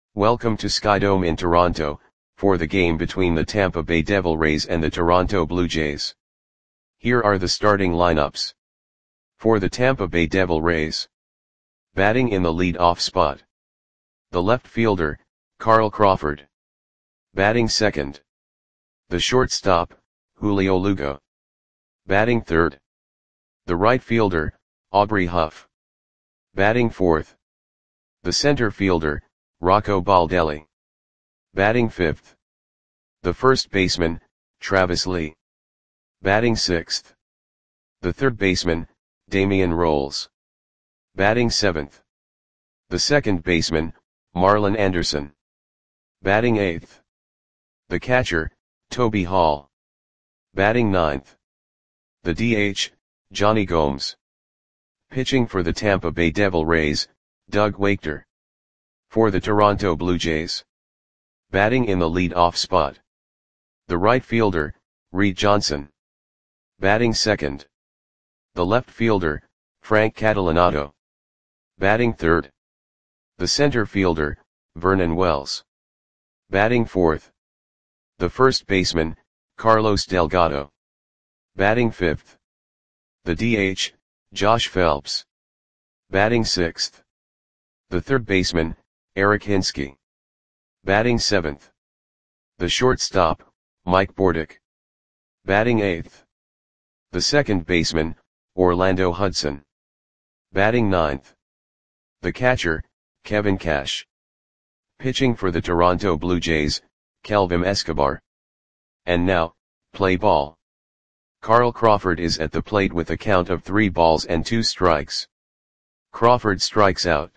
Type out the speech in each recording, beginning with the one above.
Welcome to Skydome in Toronto, for the game between the Tampa Bay Devil Rays and the Toronto Blue Jays. Here are the starting lineups. For the Tampa Bay Devil Rays. Batting in the lead-off spot. The left fielder, Carl Crawford. Batting second. The shortstop, Julio Lugo. Batting third. The right fielder, Aubrey Huff. Batting fourth. The center fielder, Rocco Baldelli. Batting fifth. The first baseman, Travis Lee. Batting sixth. The third baseman, Damian Rolls. Batting seventh. The second baseman, Marlon Anderson. Batting eighth. The catcher, Toby Hall. Batting ninth. The DH, Johnny Gomes. Pitching for the Tampa Bay Devil Rays, Doug Wachter. For the Toronto Blue Jays. Batting in the lead-off spot. The right fielder, Reed Johnson. Batting second. The left fielder, Frank Catalanotto. Batting third. The center fielder, Vernon Wells. Batting fourth. The first baseman, Carlos Delgado. Batting fifth. The DH, Josh Phelps. Batting sixth. The third baseman, Eric Hinske. Batting seventh. The shortstop, Mike Bordick. Batting eighth. The second baseman, Orlando Hudson. Batting ninth. The catcher, Kevin Cash. Pitching for the Toronto Blue Jays, Kelvin Escobar. And now, play ball. Carl Crawford is at the plate with a count of 3 balls and 2 strikes. Crawford strikes out.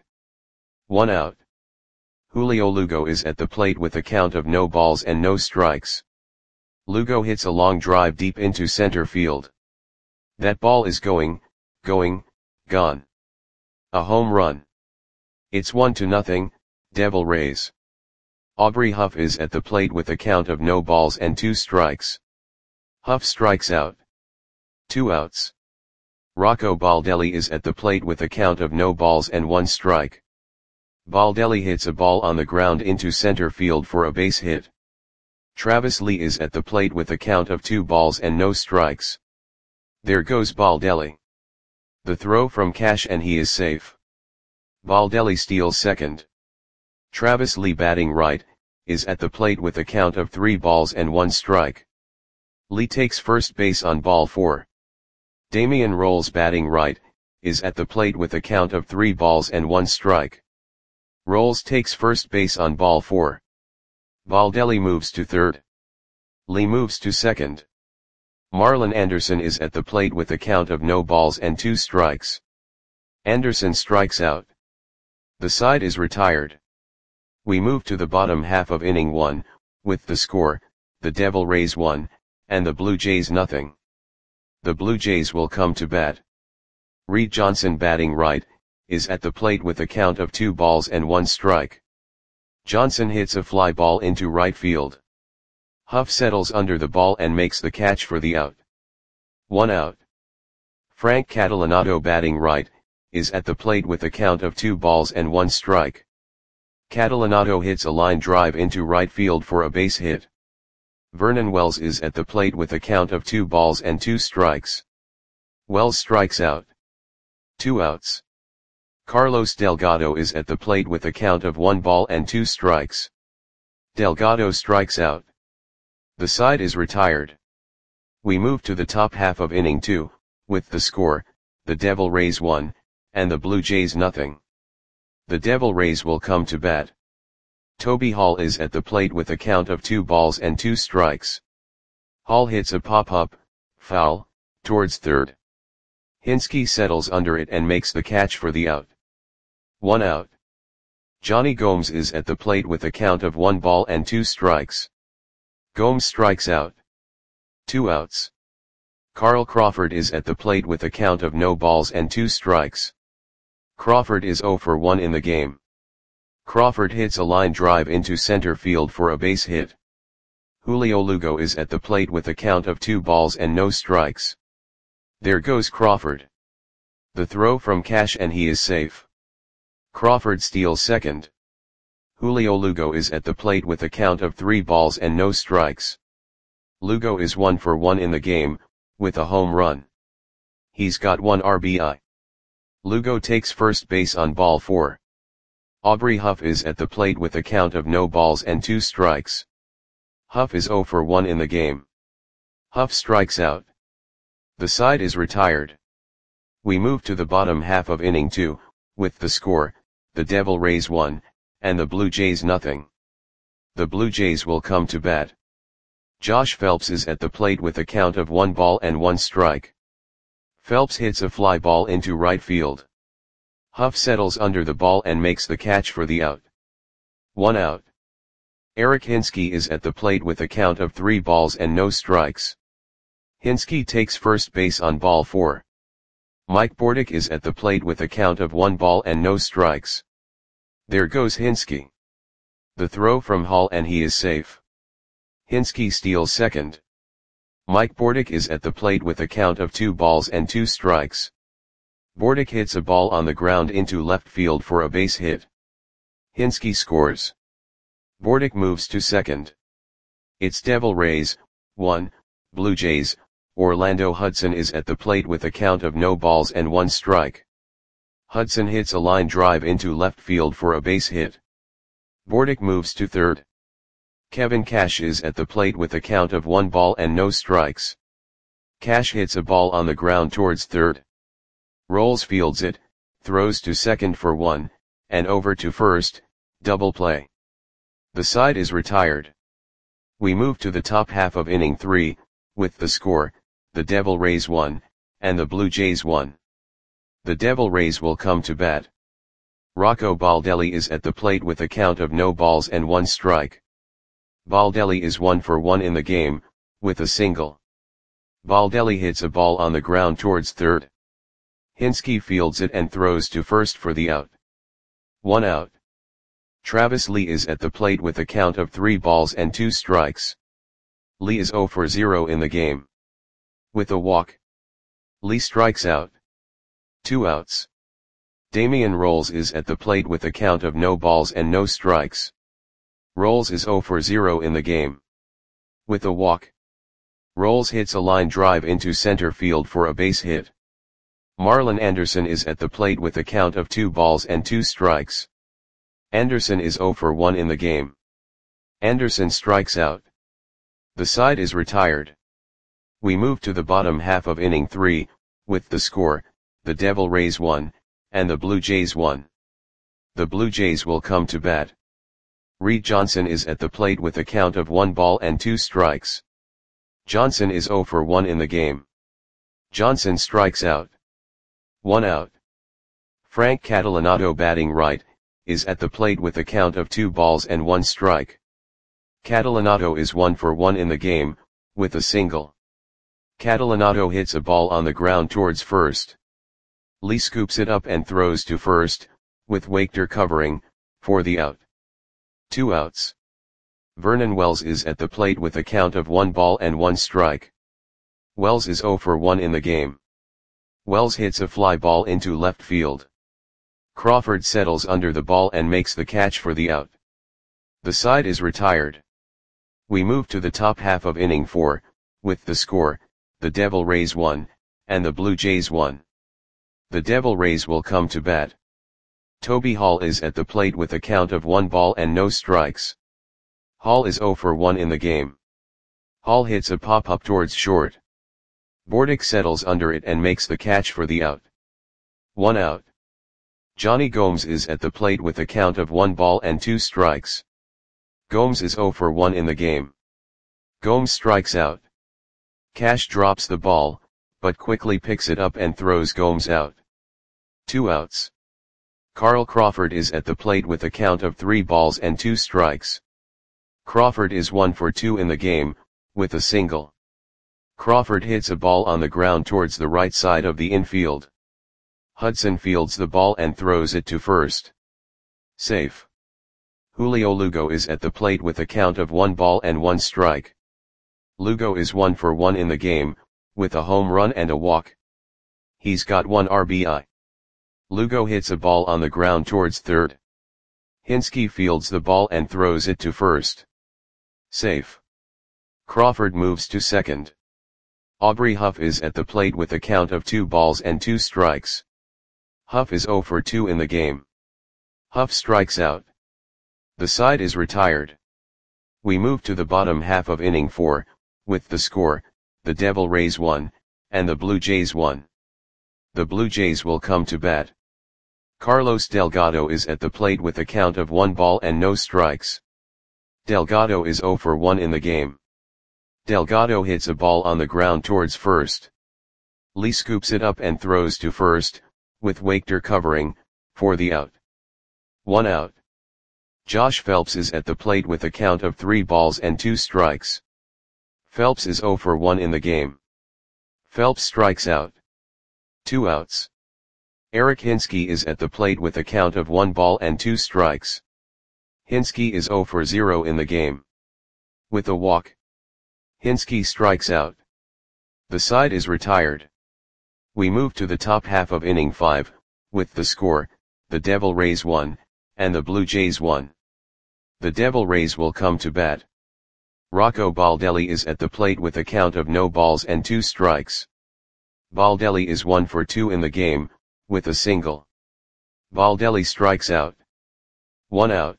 1 out. Julio Lugo is at the plate with a count of no balls and no strikes. Lugo hits a long drive deep into center field. That ball is gone. A home run. It's 1-0, Devil Rays. Aubrey Huff is at the plate with a count of no balls and 2 strikes. Huff strikes out. 2 outs. Rocco Baldelli is at the plate with a count of no balls and 1 strike. Baldelli hits a ball on the ground into center field for a base hit. Travis Lee is at the plate with a count of 2 balls and no strikes. There goes Baldelli. The throw from Cash and he is safe. Baldelli steals second. Travis Lee batting right, is at the plate with a count of 3 balls and 1 strike. Lee takes first base on ball 4. Damian Rolls batting right, is at the plate with a count of 3 balls and 1 strike. Rolls takes first base on ball 4. Baldelli moves to third. Lee moves to second. Marlon Anderson is at the plate with a count of no balls and 2 strikes. Anderson strikes out. The side is retired. We move to the bottom half of inning 1, with the score, the Devil Rays 1, and the Blue Jays 0. The Blue Jays will come to bat. Reed Johnson batting right, is at the plate with a count of 2 balls and 1 strike. Johnson hits a fly ball into right field. Huff settles under the ball and makes the catch for the out. 1 out. Frank Catalanotto batting right, is at the plate with a count of 2 balls and 1 strike. Catalanotto hits a line drive into right field for a base hit. Vernon Wells is at the plate with a count of 2 balls and 2 strikes. Wells strikes out. 2 outs. Carlos Delgado is at the plate with a count of 1 ball and 2 strikes. Delgado strikes out. The side is retired. We move to the top half of inning 2, with the score, the Devil Rays 1, and the Blue Jays 0. The Devil Rays will come to bat. Toby Hall is at the plate with a count of 2 balls and 2 strikes. Hall hits a pop-up, foul, towards third. Hinske settles under it and makes the catch for the out. 1 out. Johnny Gomes is at the plate with a count of 1 ball and 2 strikes. Gomes strikes out. 2 outs. Carl Crawford is at the plate with a count of no balls and 2 strikes. Crawford is 0 for 1 in the game. Crawford hits a line drive into center field for a base hit. Julio Lugo is at the plate with a count of 2 balls and no strikes. There goes Crawford. The throw from Cash and he is safe. Crawford steals second. Julio Lugo is at the plate with a count of 3 balls and no strikes. Lugo is 1 for 1 in the game, with a home run. He's got 1 RBI. Lugo takes first base on ball 4. Aubrey Huff is at the plate with a count of no balls and 2 strikes. Huff is 0 for 1 in the game. Huff strikes out. The side is retired. We move to the bottom half of inning 2, with the score, the Devil Rays 1, and the Blue Jays nothing. The Blue Jays will come to bat. Josh Phelps is at the plate with a count of 1 ball and 1 strike. Phelps hits a fly ball into right field. Huff settles under the ball and makes the catch for the out. 1 out. Eric Hinske is at the plate with a count of 3 balls and no strikes. Hinske takes first base on ball 4. Mike Bordick is at the plate with a count of 1 ball and no strikes. There goes Hinske. The throw from Hall and he is safe. Hinske steals second. Mike Bordick is at the plate with a count of 2 balls and 2 strikes. Bordick hits a ball on the ground into left field for a base hit. Hinske scores. Bordick moves to second. It's Devil Rays, 1, Blue Jays. Orlando Hudson is at the plate with a count of no balls and 1 strike. Hudson hits a line drive into left field for a base hit. Bordick moves to third. Kevin Cash is at the plate with a count of 1 ball and no strikes. Cash hits a ball on the ground towards third. Rolls fields it, throws to second for 1, and over to first, double play. The side is retired. We move to the top half of inning 3, with the score, the Devil Rays 1, and the Blue Jays 1. The Devil Rays will come to bat. Rocco Baldelli is at the plate with a count of no balls and 1 strike. Baldelli is 1 for 1 in the game, with a single. Baldelli hits a ball on the ground towards third. Hinske fields it and throws to first for the out. 1 out. Travis Lee is at the plate with a count of 3 balls and 2 strikes. Lee is 0 for 0 in the game. With a walk. Lee strikes out. 2 outs. Damian Rolls is at the plate with a count of no balls and no strikes. Rolls is 0 for 0 in the game. With a walk. Rolls hits a line drive into center field for a base hit. Marlon Anderson is at the plate with a count of 2 balls and 2 strikes. Anderson is 0 for 1 in the game. Anderson strikes out. The side is retired. We move to the bottom half of inning 3, with the score, the Devil Rays 1, and the Blue Jays 1. The Blue Jays will come to bat. Reed Johnson is at the plate with a count of 1 ball and 2 strikes. Johnson is 0 for 1 in the game. Johnson strikes out. 1 out. Frank Catalanato, batting right, is at the plate with a count of 2 balls and 1 strike. Catalanato is 1 for 1 in the game, with a single. Catalanato hits a ball on the ground towards first. Lee scoops it up and throws to first, with Wachter covering, for the out. 2 outs. Vernon Wells is at the plate with a count of 1 ball and 1 strike. Wells is 0 for 1 in the game. Wells hits a fly ball into left field. Crawford settles under the ball and makes the catch for the out. The side is retired. We move to the top half of inning 4, with the score, the Devil Rays 1, and the Blue Jays 1. The Devil Rays will come to bat. Toby Hall is at the plate with a count of 1 ball and no strikes. Hall is 0 for 1 in the game. Hall hits a pop-up towards short. Bordick settles under it and makes the catch for the out. 1 out. Johnny Gomes is at the plate with a count of 1 ball and 2 strikes. Gomes is 0 for 1 in the game. Gomes strikes out. Cash drops the ball, but quickly picks it up and throws Gomes out. 2 outs. Carl Crawford is at the plate with a count of 3 balls and 2 strikes. Crawford is 1 for 2 in the game, with a single. Crawford hits a ball on the ground towards the right side of the infield. Hudson fields the ball and throws it to first. Safe. Julio Lugo is at the plate with a count of 1 ball and 1 strike. Lugo is 1 for 1 in the game, with a home run and a walk. He's got 1 RBI. Lugo hits a ball on the ground towards third. Hinske fields the ball and throws it to first. Safe. Crawford moves to second. Aubrey Huff is at the plate with a count of 2 balls and 2 strikes. Huff is 0 for 2 in the game. Huff strikes out. The side is retired. We move to the bottom half of inning 4, with the score, the Devil Rays 1, and the Blue Jays 1. The Blue Jays will come to bat. Carlos Delgado is at the plate with a count of 1 ball and no strikes. Delgado is 0 for 1 in the game. Delgado hits a ball on the ground towards first. Lee scoops it up and throws to first, with Wachter covering, for the out. 1 out. Josh Phelps is at the plate with a count of 3 balls and 2 strikes. Phelps is 0 for 1 in the game. Phelps strikes out. 2 outs. Eric Hinske is at the plate with a count of 1 ball and 2 strikes. Hinske is 0 for 0 in the game. With a walk, Hinske strikes out. The side is retired. We move to the top half of inning 5, with the score, the Devil Rays 1, and the Blue Jays 1. The Devil Rays will come to bat. Rocco Baldelli is at the plate with a count of no balls and 2 strikes. Baldelli is 1 for 2 in the game, with a single. Baldelli strikes out. 1 out.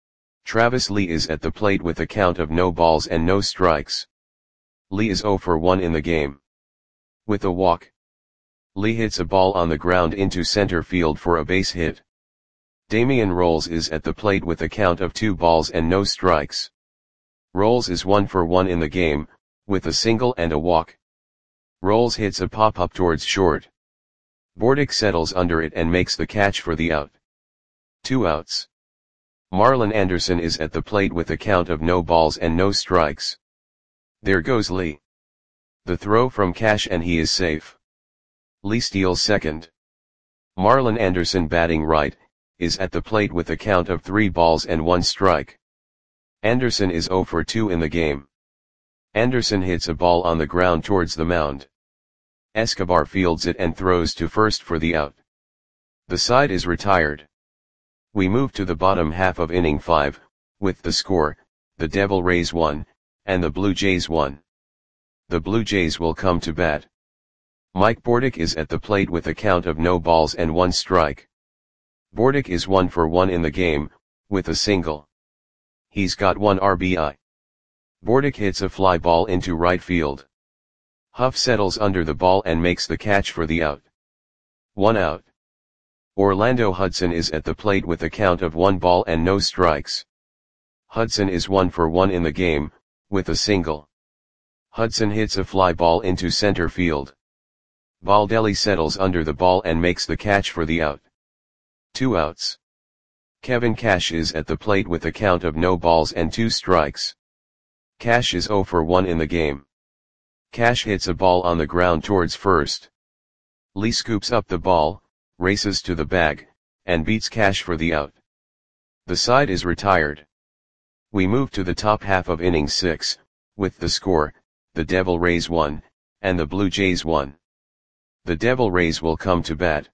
Travis Lee is at the plate with a count of no balls and no strikes. Lee is 0 for 1 in the game. With a walk, Lee hits a ball on the ground into center field for a base hit. Damian Rolls is at the plate with a count of 2 balls and no strikes. Rolls is 1 for 1 in the game, with a single and a walk. Rolls hits a pop-up towards short. Bordick settles under it and makes the catch for the out. 2 outs. Marlon Anderson is at the plate with a count of no balls and no strikes. There goes Lee. The throw from Cash and he is safe. Lee steals second. Marlon Anderson, batting right, is at the plate with a count of 3 balls and 1 strike. Anderson is 0 for 2 in the game. Anderson hits a ball on the ground towards the mound. Escobar fields it and throws to first for the out. The side is retired. We move to the bottom half of inning 5, with the score, the Devil Rays 1, and the Blue Jays 1. The Blue Jays will come to bat. Mike Bordick is at the plate with a count of no balls and 1 strike. Bordick is 1 for 1 in the game, with a single. He's got 1 RBI. Bordick hits a fly ball into right field. Huff settles under the ball and makes the catch for the out. 1 out. Orlando Hudson is at the plate with a count of 1 ball and no strikes. Hudson is 1 for 1 in the game, with a single. Hudson hits a fly ball into center field. Baldelli settles under the ball and makes the catch for the out. 2 outs. Kevin Cash is at the plate with a count of no balls and 2 strikes. Cash is 0 for 1 in the game. Cash hits a ball on the ground towards first. Lee scoops up the ball, races to the bag, and beats Cash for the out. The side is retired. We move to the top half of inning 6, with the score, the Devil Rays 1, and the Blue Jays 1. The Devil Rays will come to bat.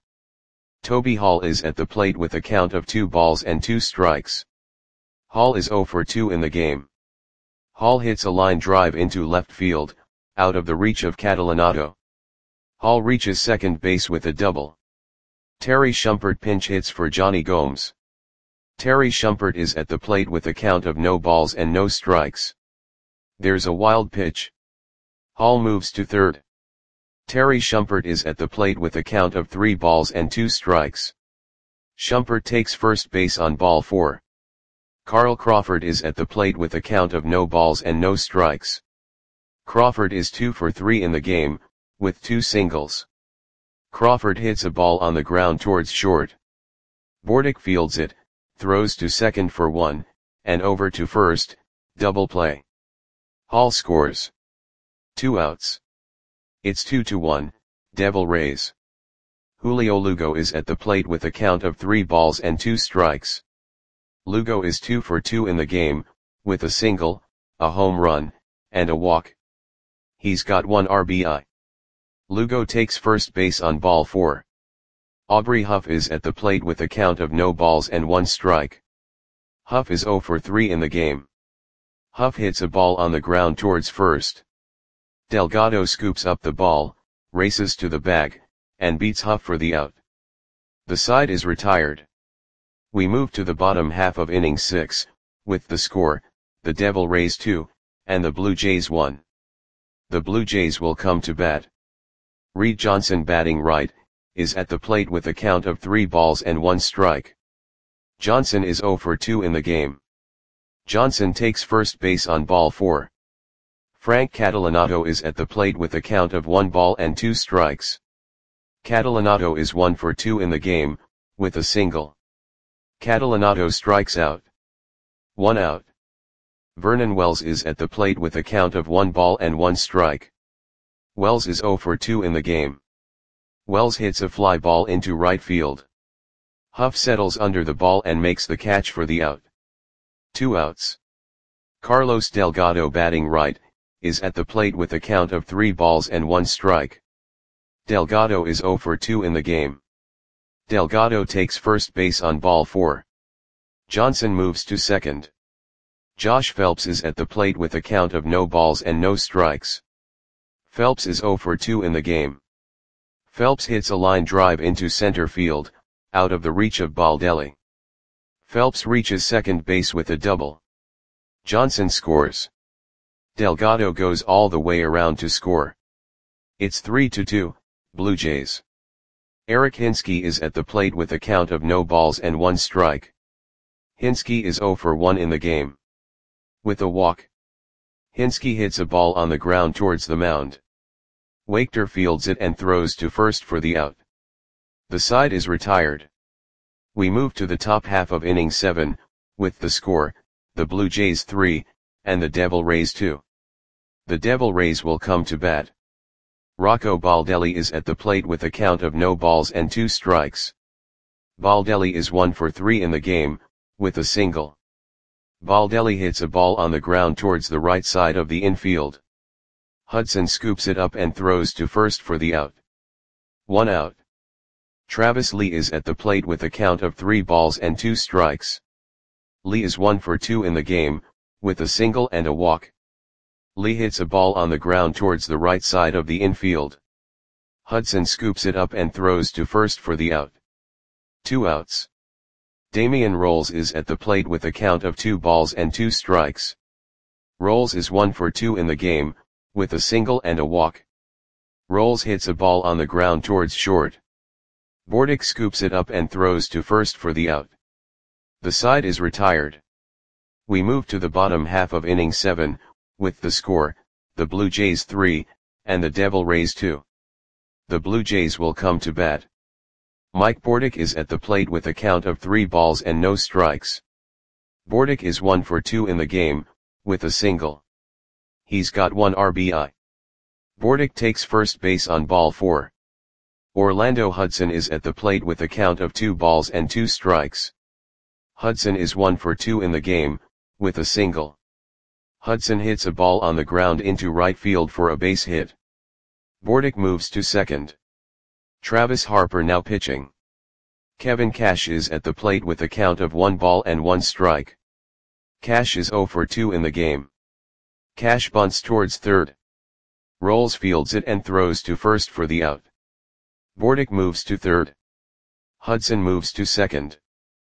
Toby Hall is at the plate with a count of 2 balls and 2 strikes. Hall is 0 for 2 in the game. Hall hits a line drive into left field, out of the reach of Catalanotto. Hall reaches second base with a double. Terry Shumpert pinch hits for Johnny Gomes. Terry Shumpert is at the plate with a count of no balls and no strikes. There's a wild pitch. Hall moves to third. Terry Shumpert is at the plate with a count of 3 balls and 2 strikes. Shumpert takes first base on ball 4. Carl Crawford is at the plate with a count of no balls and no strikes. Crawford is 2 for 3 in the game, with 2 singles. Crawford hits a ball on the ground towards short. Bordick fields it, throws to second for 1, and over to first, double play. Hall scores. 2 outs. It's 2-1, Devil Rays. Julio Lugo is at the plate with a count of 3 balls and 2 strikes. Lugo is 2 for 2 in the game, with a single, a home run, and a walk. He's got 1 RBI. Lugo takes first base on ball 4. Aubrey Huff is at the plate with a count of no balls and 1 strike. Huff is 0 for 3 in the game. Huff hits a ball on the ground towards first. Delgado scoops up the ball, races to the bag, and beats Huff for the out. The side is retired. We move to the bottom half of inning 6, with the score, the Devil Rays 2, and the Blue Jays 1. The Blue Jays will come to bat. Reed Johnson, batting right, is at the plate with a count of 3 balls and 1 strike. Johnson is 0 for 2 in the game. Johnson takes first base on ball 4. Frank Catalanato is at the plate with a count of 1 ball and 2 strikes. Catalanato is 1 for 2 in the game, with a single. Catalanato strikes out. 1 out. Vernon Wells is at the plate with a count of 1 ball and 1 strike. Wells is 0 for 2 in the game. Wells hits a fly ball into right field. Huff settles under the ball and makes the catch for the out. 2 outs. Carlos Delgado, batting right, is at the plate with a count of 3 balls and 1 strike. Delgado is 0 for 2 in the game. Delgado takes first base on ball 4. Johnson moves to second. Josh Phelps is at the plate with a count of no balls and no strikes. Phelps is 0 for 2 in the game. Phelps hits a line drive into center field, out of the reach of Baldelli. Phelps reaches second base with a double. Johnson scores. Delgado goes all the way around to score. It's 3-2, Blue Jays. Eric Hinske is at the plate with a count of no balls and 1 strike. Hinske is 0 for 1 in the game. With a walk. Hinske hits a ball on the ground towards the mound. Wachter fields it and throws to first for the out. The side is retired. We move to the top half of inning 7, with the score, the Blue Jays 3, and the Devil Rays 2. The Devil Rays will come to bat. Rocco Baldelli is at the plate with a count of no balls and 2 strikes. Baldelli is 1 for 3 in the game, with a single. Baldelli hits a ball on the ground towards the right side of the infield. Hudson scoops it up and throws to first for the out. 1 out. Travis Lee is at the plate with a count of 3 balls and 2 strikes. Lee is 1 for 2 in the game, with a single and a walk. Lee hits a ball on the ground towards the right side of the infield. Hudson scoops it up and throws to first for the out. 2 outs. Damian Rolls is at the plate with a count of 2 balls and 2 strikes. Rolls is 1 for 2 in the game, with a single and a walk. Rolls hits a ball on the ground towards short. Bordick scoops it up and throws to first for the out. The side is retired. We move to the bottom half of inning 7, with the score, the Blue Jays 3, and the Devil Rays 2. The Blue Jays will come to bat. Mike Bordick is at the plate with a count of 3 balls and no strikes. Bordick is 1 for 2 in the game, with a single. He's got 1 RBI. Bordick takes first base on ball 4. Orlando Hudson is at the plate with a count of 2 balls and 2 strikes. Hudson is 1 for 2 in the game, with a single. Hudson hits a ball on the ground into right field for a base hit. Bordick moves to second. Travis Harper now pitching. Kevin Cash is at the plate with a count of 1 ball and 1 strike. Cash is 0 for 2 in the game. Cash bunts towards third. Rolls fields it and throws to first for the out. Bordick moves to third. Hudson moves to second.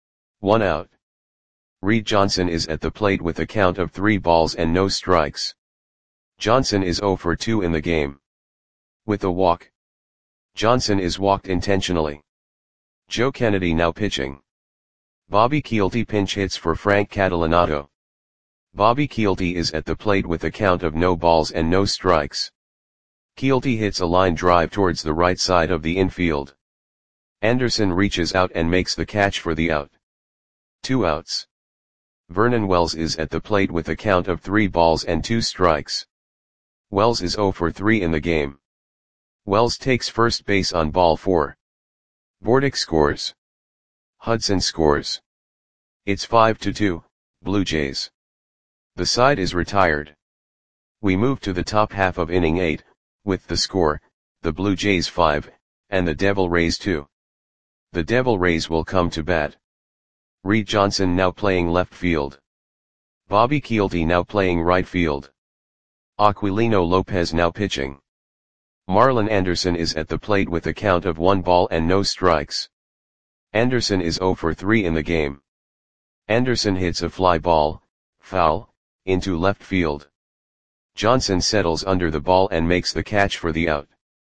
1 out. Reed Johnson is at the plate with a count of 3 balls and no strikes. Johnson is 0 for 2 in the game. With a walk. Johnson is walked intentionally. Joe Kennedy now pitching. Bobby Kielty pinch hits for Frank Catalanato. Bobby Kielty is at the plate with a count of no balls and no strikes. Kielty hits a line drive towards the right side of the infield. Anderson reaches out and makes the catch for the out. 2 outs. Vernon Wells is at the plate with a count of 3 balls and 2 strikes. Wells is 0 for 3 in the game. Wells takes first base on ball 4. Bordick scores. Hudson scores. It's 5-2, Blue Jays. The side is retired. We move to the top half of inning 8, with the score, the Blue Jays 5, and the Devil Rays 2. The Devil Rays will come to bat. Reed Johnson now playing left field. Bobby Kielty now playing right field. Aquilino Lopez now pitching. Marlon Anderson is at the plate with a count of 1 ball and no strikes. Anderson is 0 for 3 in the game. Anderson hits a fly ball, foul, into left field. Johnson settles under the ball and makes the catch for the out.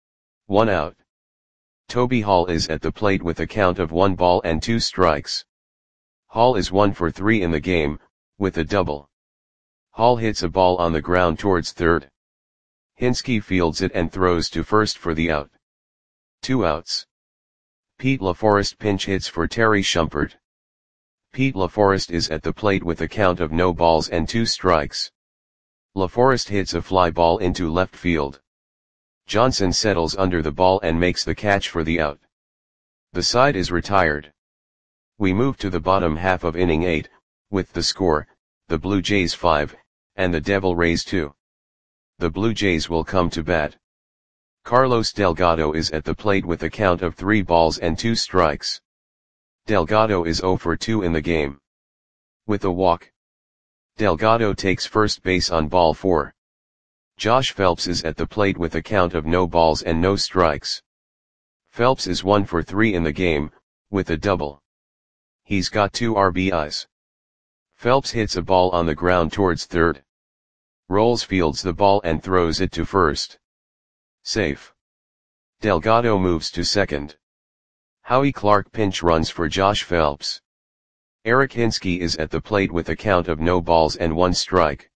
1 out. Toby Hall is at the plate with a count of 1 ball and 2 strikes. Hall is 1 for 3 in the game, with a double. Hall hits a ball on the ground towards third. Hinske fields it and throws to first for the out. 2 outs. Pete LaForest pinch hits for Terry Shumpert. Pete LaForest is at the plate with a count of no balls and 2 strikes. LaForest hits a fly ball into left field. Johnson settles under the ball and makes the catch for the out. The side is retired. We move to the bottom half of inning 8, with the score, the Blue Jays 5, and the Devil Rays 2. The Blue Jays will come to bat. Carlos Delgado is at the plate with a count of 3 balls and 2 strikes. Delgado is 0 for 2 in the game. With a walk. Delgado takes first base on ball 4. Josh Phelps is at the plate with a count of no balls and no strikes. Phelps is 1 for 3 in the game, with a double. He's got 2 RBIs. Phelps hits a ball on the ground towards third. Rolls fields the ball and throws it to first. Safe. Delgado moves to second. Howie Clark pinch runs for Josh Phelps. Eric Hinske is at the plate with a count of no balls and 1 strike.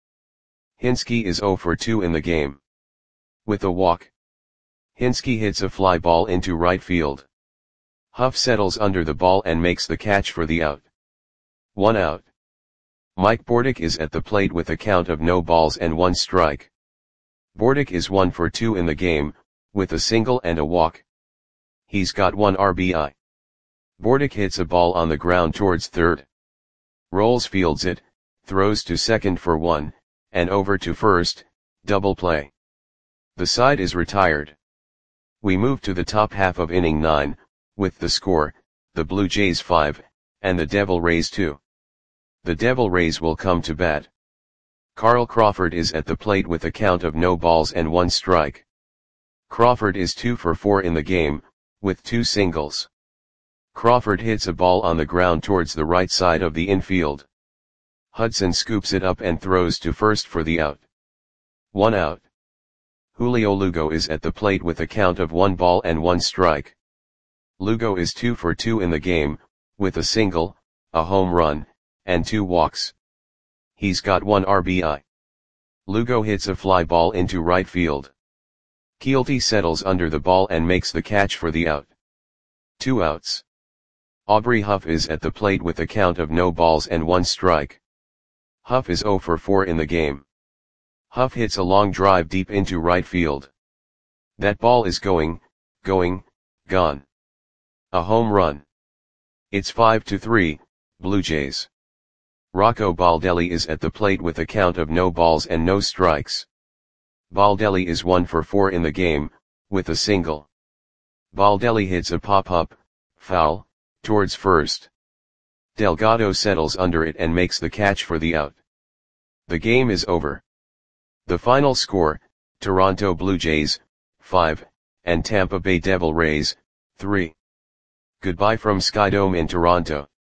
Hinske is 0 for 2 in the game. With a walk. Hinske hits a fly ball into right field. Huff settles under the ball and makes the catch for the out. 1 out. Mike Bordick is at the plate with a count of no balls and 1 strike. Bordick is 1 for 2 in the game, with a single and a walk. He's got 1 RBI. Bordick hits a ball on the ground towards third. Rolls fields it, throws to second for 1, and over to first, double play. The side is retired. We move to the top half of inning 9, with the score, the Blue Jays 5, and the Devil Rays 2. The Devil Rays will come to bat. Carl Crawford is at the plate with a count of no balls and 1 strike. Crawford is 2 for 4 in the game, with 2 singles. Crawford hits a ball on the ground towards the right side of the infield. Hudson scoops it up and throws to first for the out. 1 out. Julio Lugo is at the plate with a count of 1 ball and 1 strike. Lugo is 2 for 2 in the game, with a single, a home run, and 2 walks. He's got 1 RBI. Lugo hits a fly ball into right field. Kielty settles under the ball and makes the catch for the out. 2 outs. Aubrey Huff is at the plate with a count of no balls and 1 strike. Huff is 0 for 4 in the game. Huff hits a long drive deep into right field. That ball is gone. A home run. It's 5-3, Blue Jays. Rocco Baldelli is at the plate with a count of no balls and no strikes. Baldelli is 1 for 4 in the game, with a single. Baldelli hits a pop-up, foul, towards first. Delgado settles under it and makes the catch for the out. The game is over. The final score, Toronto Blue Jays, 5, and Tampa Bay Devil Rays, 3. Goodbye from Skydome in Toronto.